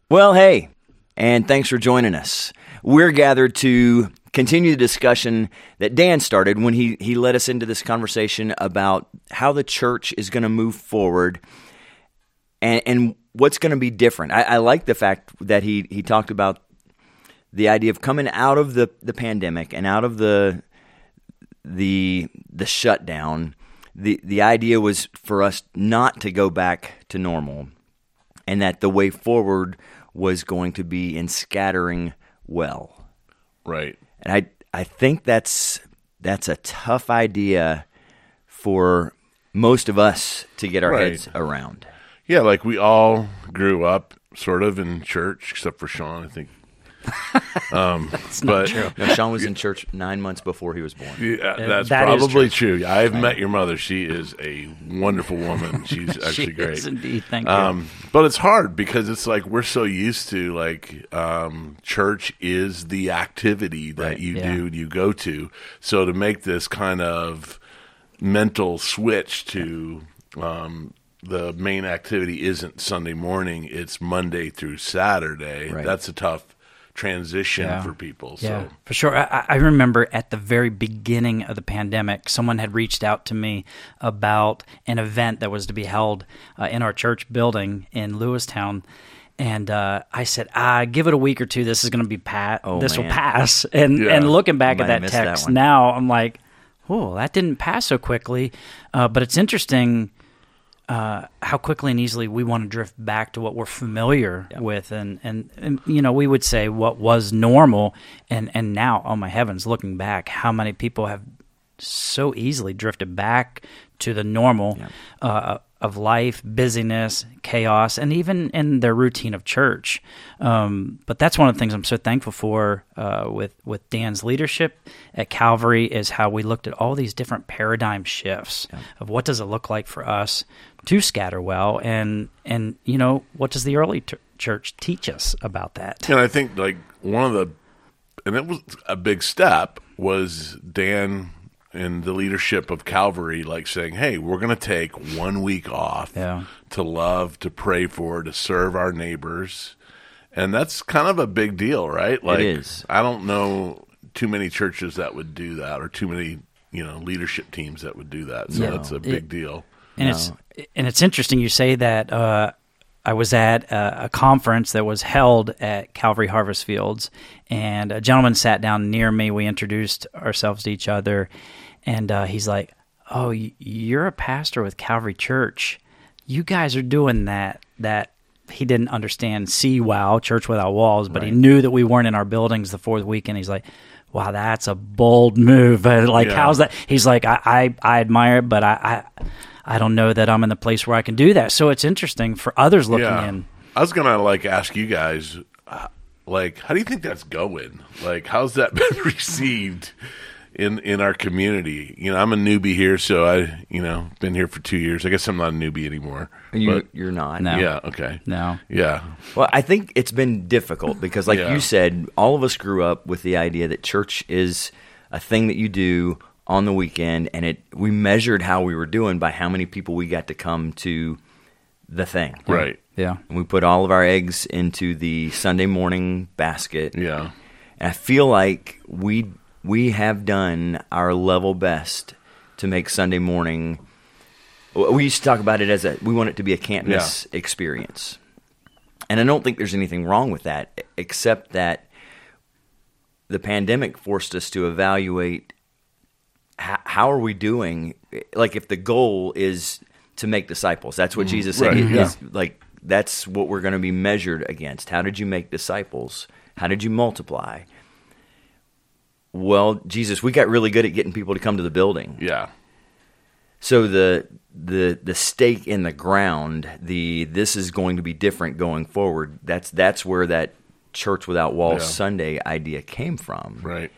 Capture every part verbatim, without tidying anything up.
Well, hey, and thanks for joining us. We're gathered to continue the discussion that Dan started when he, he led us into this conversation about how the church is going to move forward and, and what's going to be different. I, I like the fact that he, he talked about the idea of coming out of the, the pandemic and out of the the the shutdown. The the idea was for us not to go back to normal, and that the way forward was going to be in scattering well. Right. And I I think that's that's a tough idea for most of us to get our Right. heads around. Yeah, like we all grew up sort of in church, except for Sean, I think. Um, That's but, not true. No, Sean was in church nine months before he was born. Yeah, that's that is probably true. I have met your mother. She is a wonderful woman. She's actually She great. is indeed. Thank you. Um, but it's hard because it's like we're so used to like um, church is the activity that Right. you Yeah. do, you go to. So to make this kind of mental switch to um, the main activity isn't Sunday morning, it's Monday through Saturday. Right. That's a tough transition Yeah. for people. Yeah, So for sure. I, I remember at the very beginning of the pandemic, someone had reached out to me about an event that was to be held uh, in our church building in Lewistown. And uh, I said, ah, give it a week or two. This is going to be pat. Oh, this will man. pass. And Yeah. and looking back You at might have that missed that text one. now, I'm like, oh, that didn't pass so quickly. Uh, but it's interesting uh, how quickly and easily we want to drift back to what we're familiar Yeah. with, and, and and you know, we would say what was normal, and and now, oh my heavens, looking back, how many people have so easily drifted back to the normal Yeah. uh, of life, busyness, chaos, and even in their routine of church. Um, but that's one of the things I'm so thankful for uh, with with Dan's leadership at Calvary, is how we looked at all these different paradigm shifts of what does it look like for us to scatter well, and and you know, what does the early t- church teach us about that? And I think like one of the, and it was a big step, was Dan and the leadership of Calvary, like saying, hey, we're going to take one week off Yeah. to love, to pray for, to serve our neighbors. And that's kind of a big deal, right? Like, is. I don't know too many churches that would do that, or too many, you know, leadership teams that would do that. So No. that's a big It- deal. And it's and it's interesting you say that. Uh, I was at a, a conference that was held at Calvary Harvest Fields, and a gentleman sat down near me. We introduced ourselves to each other, and uh, he's like, "Oh, y- you're a pastor with Calvary Church. You guys are doing that that." He didn't understand C WOW, Church Without Walls, but he Right. knew that we weren't in our buildings the fourth week, and he's like, wow, that's a bold move. And like, Yeah. how's that? He's like, I, I, I admire it, but I, I, I don't know that I'm in the place where I can do that. So it's interesting for others looking Yeah. in. I was gonna like ask you guys, uh, like, how do you think that's going? Like, how's that been received in in our community? You know, I'm a newbie here, so I, you know, been here for two years. I guess I'm not a newbie anymore. You, but you're not. No. yeah, okay, No. yeah, Well, I think it's been difficult because, like Yeah. you said, all of us grew up with the idea that church is a thing that you do on the weekend, and it we measured how we were doing by how many people we got to come to the thing. right, Yeah. And we put all of our eggs into the Sunday morning basket. yeah, And I feel like we we have done our level best to make Sunday morning. We used to talk about it as a we want it to be a can't miss experience, and I don't think there's anything wrong with that, except that the pandemic forced us to evaluate how, how are we doing. Like, if the goal is to make disciples, that's what Jesus said. right, He- yeah. he's- Like, that's what we're going to be measured against. How did you make disciples? How did you multiply? Well, Jesus, we got really good at getting people to come to the building. yeah, So the the the stake in the ground, the this is going to be different going forward. That's that's where that Church Without Walls Yeah. Sunday idea came from. right,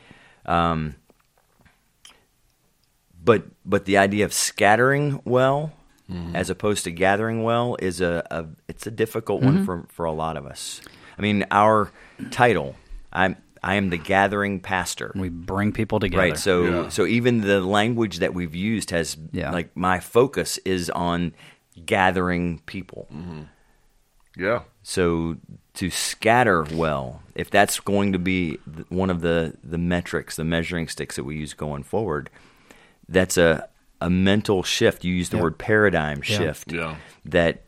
But but the idea of scattering well Mm-hmm. as opposed to gathering well is a, a it's a difficult Mm-hmm. one for for a lot of us. I mean, our title, I'm I am the gathering pastor. We bring people together. Right. So Yeah. so even the language that we've used has Yeah. like my focus is on gathering people. yeah, So to scatter well, if that's going to be th- one of the, the metrics, the measuring sticks that we use going forward, that's a, a mental shift. You use the Yep. word paradigm Yeah. shift. Yeah. That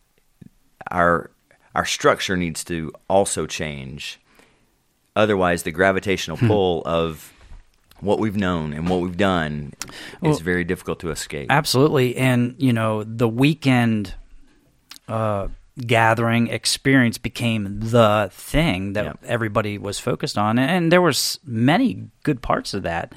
our our structure needs to also change. Otherwise, the gravitational Hmm. pull of what we've known and what we've done Well, is very difficult to escape. Absolutely. And, you know, the weekend uh, gathering experience became the thing that Yeah. everybody was focused on. And there was many good parts of that.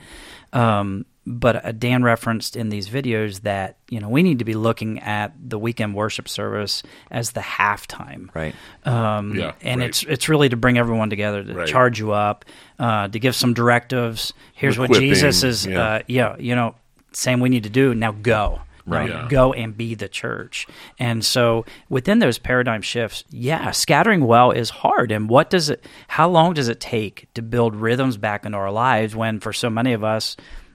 Um, but uh, Dan referenced in these videos that, you know, we need to be looking at the weekend worship service as the halftime. Right. Um, Yeah, and right. it's it's really to bring everyone together, to Right. charge you up, uh, to give some directives. Here's what Equipping, Jesus is, yeah. uh, yeah, you know, saying we need to do. Now go. Right. Now Yeah. Go and be the church. And so within those paradigm shifts, yeah, scattering well is hard. And what does it, how long does it take to build rhythms back into our lives when for so many of us,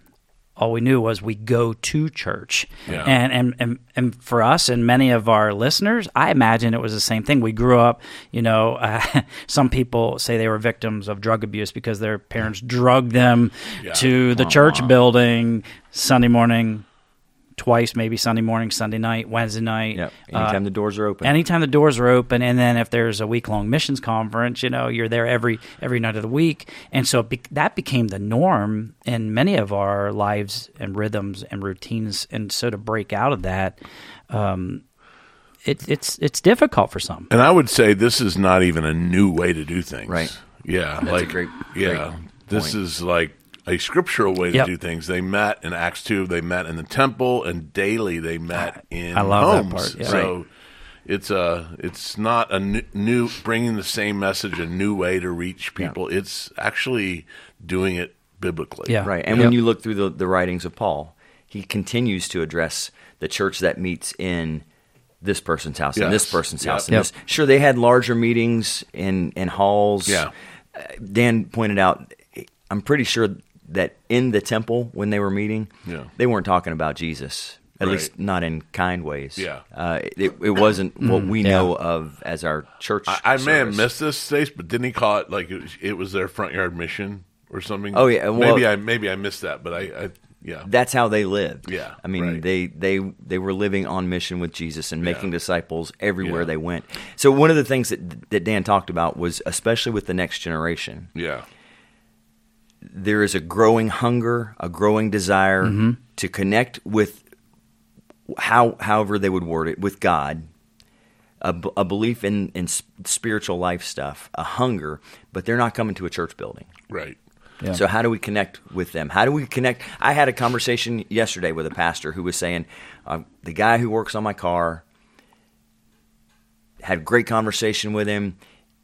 all we knew was we go to church. Yeah. And, and and and for us and many of our listeners, I imagine it was the same thing. We grew up, you know, uh, some people say they were victims of drug abuse because their parents drugged them Yeah. to the church building Sunday morning, twice, maybe Sunday morning, Sunday night, Wednesday night. Yep. Uh, Anytime the doors are open. Anytime the doors are open, and then if there's a week-long missions conference, you know, you're there every every night of the week, and so it be, that became the norm in many of our lives and rhythms and routines. And so to break out of that, um, it, it's it's difficult for some. And I would say this is not even a new way to do things. Right. Yeah. That's a like, great- yeah. great This point. is like a scriptural way to Yep. do things. They met in Acts two. They met in the temple, and daily they met in I love that homes. part, yeah. So Right. it's a it's not a n- new bringing the same message, a new way to reach people. It's actually doing it biblically. Yeah. Right. And Yep. when you look through the, the writings of Paul, he continues to address the church that meets in this person's house and this Yes. person's Yep. house. And Yep. this, sure, they had larger meetings in, in halls. Yeah. Uh, Dan pointed out, I'm pretty sure that in the temple when they were meeting, Yeah. they weren't talking about Jesus. At Right. least not in kind ways. Yeah. Uh, it, it wasn't what we yeah. know of as our church I, I may have service. missed this, Stace, but didn't he call it like it was, it was their front yard mission or something? Oh, yeah, well- maybe I maybe I missed that, but I, I yeah. That's how they lived. Yeah, I mean, right. they, they they were living on mission with Jesus and making Yeah. disciples everywhere Yeah. they went. So one of the things that that Dan talked about was, especially with the next generation, Yeah. there is a growing hunger, a growing desire Mm-hmm. to connect with how however they would word it, with God, a, b- a belief in, in s- spiritual life stuff, a hunger, but they're not coming to a church building. Right. Yeah. So how do we connect with them? How do we connect? I had a conversation yesterday with a pastor who was saying, uh, the guy who works on my car, had a great conversation with him.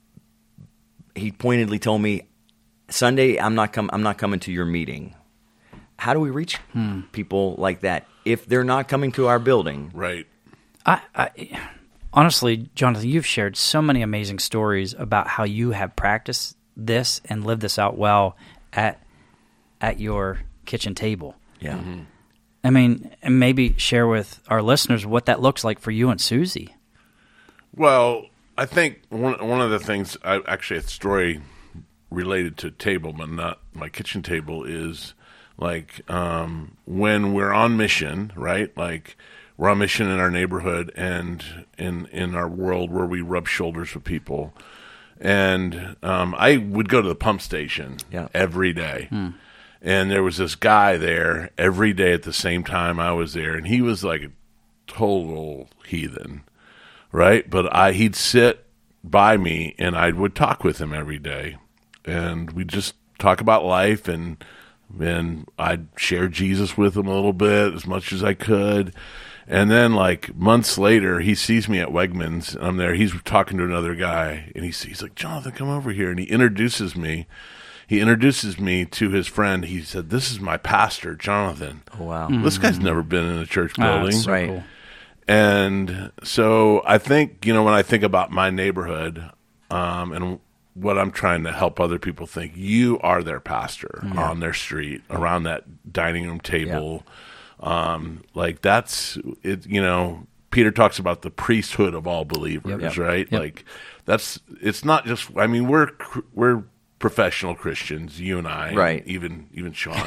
He pointedly told me, Sunday, I'm not com- I'm not coming to your meeting. How do we reach people like that if they're not coming to our building? Right. I, I honestly, Jonathan, you've shared so many amazing stories about how you have practiced this and lived this out well at at your kitchen table. Yeah. I mean, and maybe share with our listeners what that looks like for you and Susie. Well, I think one one of the things, I actually a story related to table, but not my kitchen table, is like um, when we're on mission, right? Like we're on mission in our neighborhood and in in our world where we rub shoulders with people. And um, I would go to the pump station Yeah. every day. And there was this guy there every day at the same time I was there, and he was like a total heathen, right? But I he'd sit by me, and I would talk with him every day, and we'd just talk about life, and and I'd share Jesus with him a little bit as much as I could. And then, like, months later, he sees me at Wegmans, and I'm there. He's talking to another guy, and he's, he's like, Jonathan, come over here. And he introduces me. He introduces me to his friend. He said, this is my pastor, Jonathan. Oh, wow. This guy's never been in a church Ah, building. that's so Right. cool. And so I think, you know, when I think about my neighborhood um, and what I'm trying to help other people think, you are their pastor on their street, around that dining room table. Um, like that's it, you know, Peter talks about the priesthood of all believers, Yep. right? Yep. Like that's it's not just. I mean, we're we're professional Christians, you and I, Right. Even even Sean.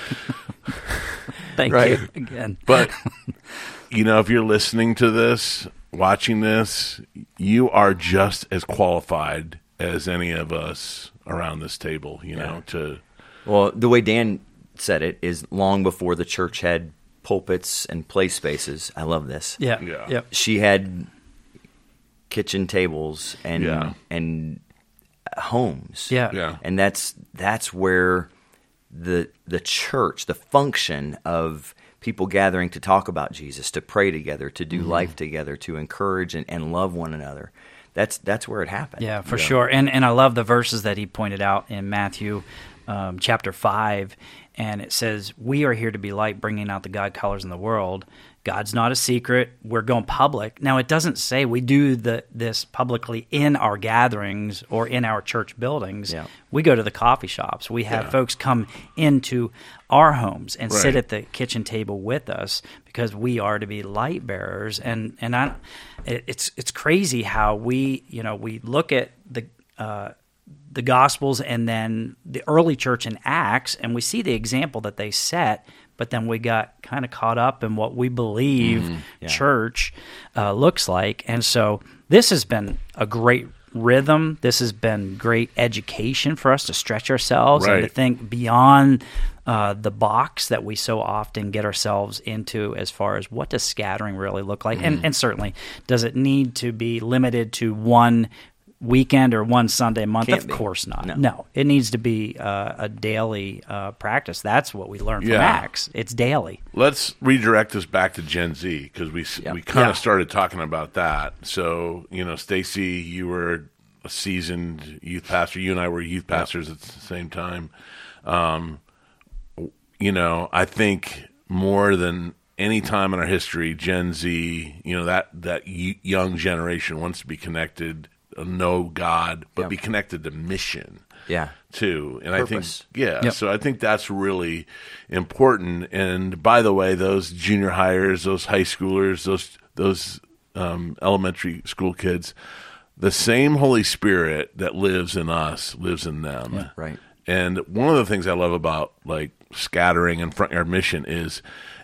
Thank Right. you again. But you know, if you're listening to this, watching this, you are just as qualified as any of us around this table. You know, Yeah. to Well, the way Dan said it is long before the church had pulpits and play spaces. I love this. Yeah. Yeah. Yep. She had kitchen tables and Yeah. and homes. Yeah. yeah, And that's that's where the the church, the function of people gathering to talk about Jesus, to pray together, to do life together, to encourage and, and love one another. That's that's where it happened. Yeah, for sure. And and I love the verses that he pointed out in Matthew um, chapter five. And it says, we are here to be light, bringing out the God colors in the world. God's not a secret. We're going public. Now, it doesn't say we do the this publicly in our gatherings or in our church buildings. Yeah. We go to the coffee shops. We have Yeah. folks come into our homes and sit Right. at the kitchen table with us because we are to be light bearers. And and I, it, it's it's crazy how we you know we look at the. Uh, the Gospels and then the early church in Acts, and we see the example that they set, but then we got kind of caught up in what we believe Yeah. church uh, looks like. And so this has been a great rhythm. This has been great education for us to stretch ourselves and to Right. think beyond uh, the box that we so often get ourselves into as far as what does scattering really look like. And, and certainly, does it need to be limited to one weekend or one Sunday a month? Can't Of be. course not. No. No, it needs to be uh, a daily uh, practice. That's what we learned from Yeah. Acts. It's daily. let's redirect this back to Gen Z because we Yeah. we kind of Yeah. started talking about that. So you know, Stacy, you were a seasoned youth pastor. You and I were youth pastors at the same time. Um, you know, I think more than any time in our history, Gen Z, you know, that that y- young generation wants to be connected, uh, know God, but Yeah. be connected to mission Yeah. too. And Purpose. I think, yeah, Yep. so I think that's really important. And by the way, those junior hires, those high schoolers, those, those, um, elementary school kids, the same Holy Spirit that lives in us lives in them. Right. And one of the things I love about like scattering and front yard mission is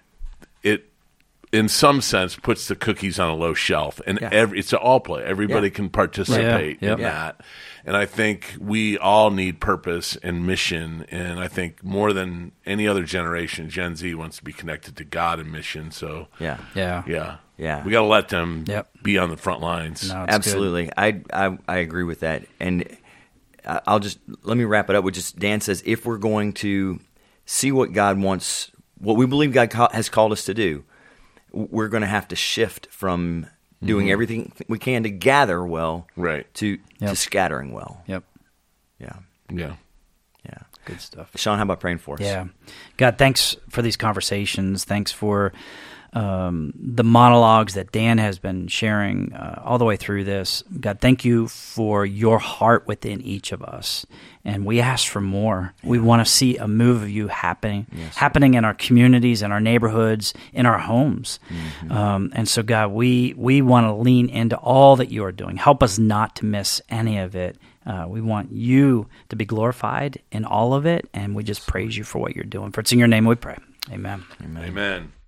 it, in some sense, puts the cookies on a low shelf, and Yeah. every, it's an all play. Everybody Yeah. can participate Yeah. in Yep. that. And I think we all need purpose and mission. And I think more than any other generation, Gen Z wants to be connected to God and mission. So, Yeah. Yeah. yeah. Yeah. We got to let them Yep. be on the front lines. No, it's Absolutely. I, I I agree with that. And I- I'll just let me wrap it up with just Dan says if we're going to see what God wants, what we believe God ca- has called us to do, we're going to have to shift from doing everything we can to gather well, Right. to Yep. to scattering well. Yep. Yeah. Yeah. Yeah. Good stuff. Sean, how about praying for us? Yeah. God, thanks for these conversations. Thanks for um, the monologues that Dan has been sharing uh, all the way through this. God, thank you for your heart within each of us. And we ask for more. We want to see a move of you happening, happening in our communities, in our neighborhoods, in our homes. Um, and so, God, we, we want to lean into all that you are doing. Help us not to miss any of it. Uh, we want you to be glorified in all of it, and we just praise you for what you're doing. For it's in your name we pray. Amen. Amen.